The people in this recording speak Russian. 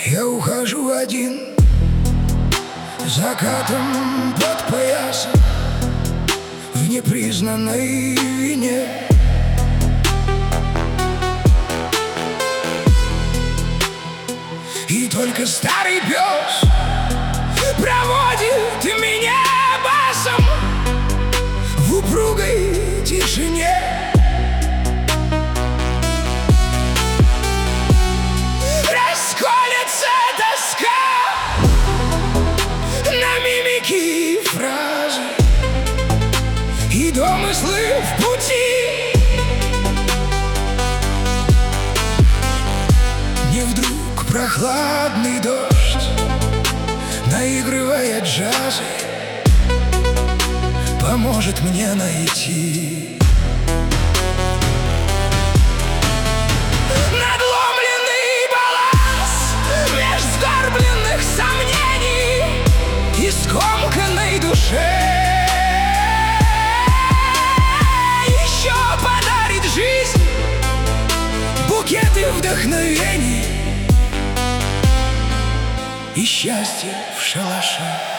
Я ухожу один, закатом под поясом, в непризнанной вине. И только старый пес проводит меня басом в упругой тишине. Расколется тоска на мимики и фразы и домыслы в пути. Мне вдруг прохладный дождь наигрывая джазы поможет мне найти надломленный баланс меж сгорбленных сомнений и скомканной душе. Еще подарит жизнь букеты вдохновений и счастье в шалаше.